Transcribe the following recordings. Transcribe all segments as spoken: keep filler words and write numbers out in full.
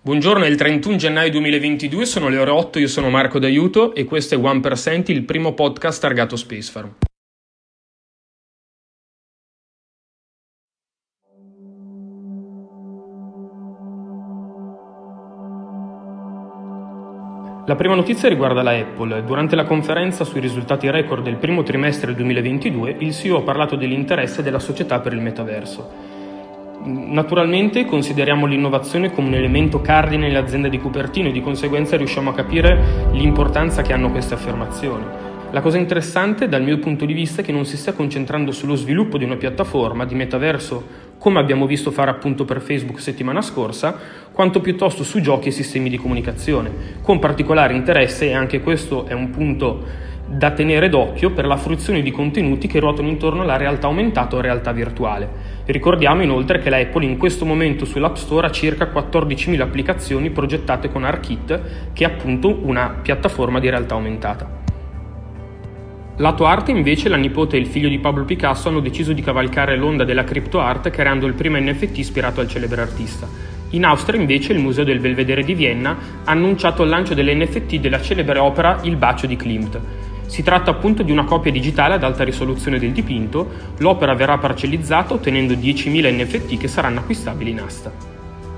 Buongiorno, è il trentuno gennaio duemilaventidue, sono le ore otto, io sono Marco D'Aiuto e questo è one percent, il primo podcast targato Space Farm. La prima notizia riguarda la Apple. Durante la conferenza sui risultati record del primo trimestre duemilaventidue, il C E O ha parlato dell'interesse della società per il metaverso. Naturalmente consideriamo l'innovazione come un elemento cardine nell'azienda di Cupertino e di conseguenza riusciamo a capire l'importanza che hanno queste affermazioni. La cosa interessante dal mio punto di vista è che non si stia concentrando sullo sviluppo di una piattaforma di metaverso come abbiamo visto fare appunto per Facebook settimana scorsa, quanto piuttosto su giochi e sistemi di comunicazione, con particolare interesse, e anche questo è un punto da tenere d'occhio, per la fruizione di contenuti che ruotano intorno alla realtà aumentata o realtà virtuale. Ricordiamo inoltre che la Apple in questo momento sull'App Store ha circa quattordicimila applicazioni progettate con ARKit, che è appunto una piattaforma di realtà aumentata. Lato arte invece, la nipote e il figlio di Pablo Picasso hanno deciso di cavalcare l'onda della crypto art creando il primo N F T ispirato al celebre artista. In Austria invece il Museo del Belvedere di Vienna ha annunciato il lancio dell'N F T della celebre opera Il bacio di Klimt. Si tratta appunto di una copia digitale ad alta risoluzione del dipinto. L'opera verrà parcellizzata ottenendo diecimila N F T che saranno acquistabili in asta.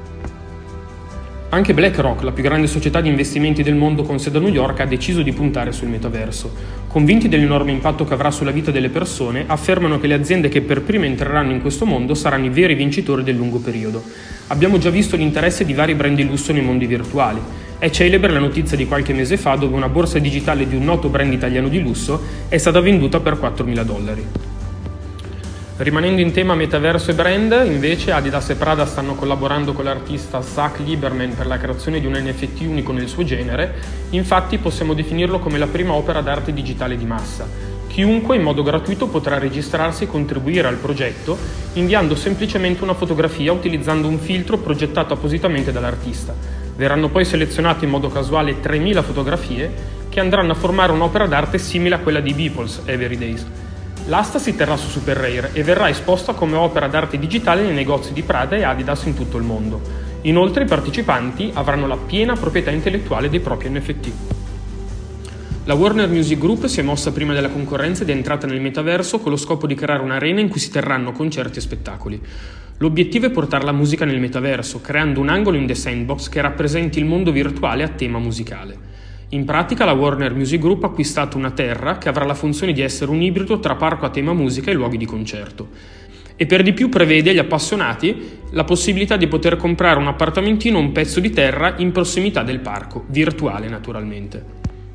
Anche BlackRock, la più grande società di investimenti del mondo con sede a New York, ha deciso di puntare sul metaverso. Convinti dell'enorme impatto che avrà sulla vita delle persone, affermano che le aziende che per prime entreranno in questo mondo saranno i veri vincitori del lungo periodo. Abbiamo già visto l'interesse di vari brand di lusso nei mondi virtuali. È celebre la notizia di qualche mese fa dove una borsa digitale di un noto brand italiano di lusso è stata venduta per quattromila dollari. Rimanendo in tema metaverso e brand, invece Adidas e Prada stanno collaborando con l'artista Zach Lieberman per la creazione di un N F T unico nel suo genere. Infatti possiamo definirlo come la prima opera d'arte digitale di massa. Chiunque in modo gratuito potrà registrarsi e contribuire al progetto inviando semplicemente una fotografia utilizzando un filtro progettato appositamente dall'artista. Verranno poi selezionate in modo casuale tremila fotografie che andranno a formare un'opera d'arte simile a quella di Beeple's Every Days. L'asta si terrà su Super Rare e verrà esposta come opera d'arte digitale nei negozi di Prada e Adidas in tutto il mondo. Inoltre i partecipanti avranno la piena proprietà intellettuale dei propri N F T. La Warner Music Group si è mossa prima della concorrenza ed è entrata nel metaverso con lo scopo di creare un'arena in cui si terranno concerti e spettacoli. L'obiettivo è portare la musica nel metaverso, creando un angolo in The Sandbox che rappresenti il mondo virtuale a tema musicale. In pratica la Warner Music Group ha acquistato una terra che avrà la funzione di essere un ibrido tra parco a tema musica e luoghi di concerto. E per di più prevede agli appassionati la possibilità di poter comprare un appartamentino o un pezzo di terra in prossimità del parco, virtuale naturalmente.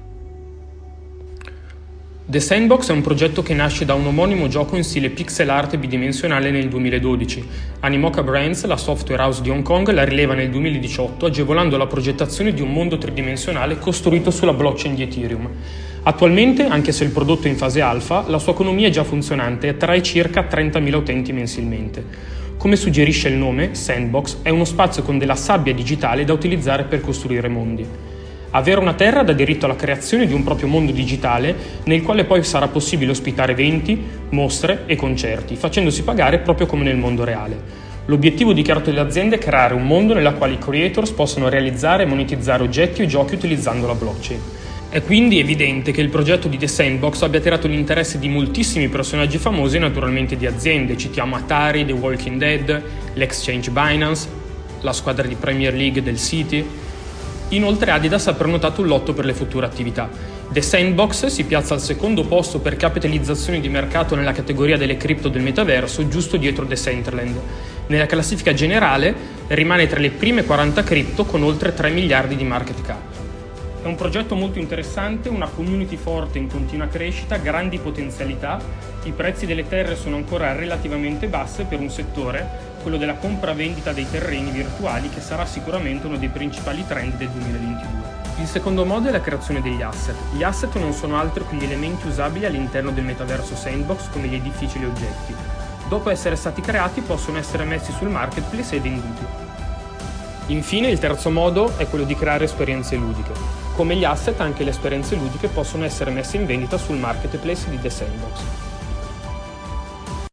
The Sandbox è un progetto che nasce da un omonimo gioco in stile pixel art bidimensionale nel duemiladodici. Animoca Brands, la software house di Hong Kong, la rileva nel duemiladiciotto agevolando la progettazione di un mondo tridimensionale costruito sulla blockchain di Ethereum. Attualmente, anche se il prodotto è in fase alfa, la sua economia è già funzionante e attrae circa trentamila utenti mensilmente. Come suggerisce il nome, Sandbox è uno spazio con della sabbia digitale da utilizzare per costruire mondi. Avere una terra dà diritto alla creazione di un proprio mondo digitale nel quale poi sarà possibile ospitare eventi, mostre e concerti, facendosi pagare proprio come nel mondo reale. L'obiettivo dichiarato dell'azienda è creare un mondo nel quale i creators possono realizzare e monetizzare oggetti o giochi utilizzando la blockchain. È quindi evidente che il progetto di The Sandbox abbia attirato l'interesse di moltissimi personaggi famosi e naturalmente di aziende. Citiamo Atari, The Walking Dead, l'exchange Binance, la squadra di Premier League del City. Inoltre Adidas ha prenotato un lotto per le future attività. The Sandbox si piazza al secondo posto per capitalizzazione di mercato nella categoria delle cripto del metaverso, giusto dietro Decentraland. Nella classifica generale rimane tra le prime quaranta cripto con oltre tre miliardi di market cap. È un progetto molto interessante, una community forte in continua crescita, grandi potenzialità. I prezzi delle terre sono ancora relativamente bassi per un settore, quello della compra-vendita dei terreni virtuali, che sarà sicuramente uno dei principali trend del duemilaventidue. Il secondo modo è la creazione degli asset. Gli asset non sono altro che gli elementi usabili all'interno del metaverso Sandbox come gli edifici e gli oggetti. Dopo essere stati creati possono essere messi sul marketplace e venduti. Infine il terzo modo è quello di creare esperienze ludiche. Come gli asset, anche le esperienze ludiche possono essere messe in vendita sul marketplace di The Sandbox.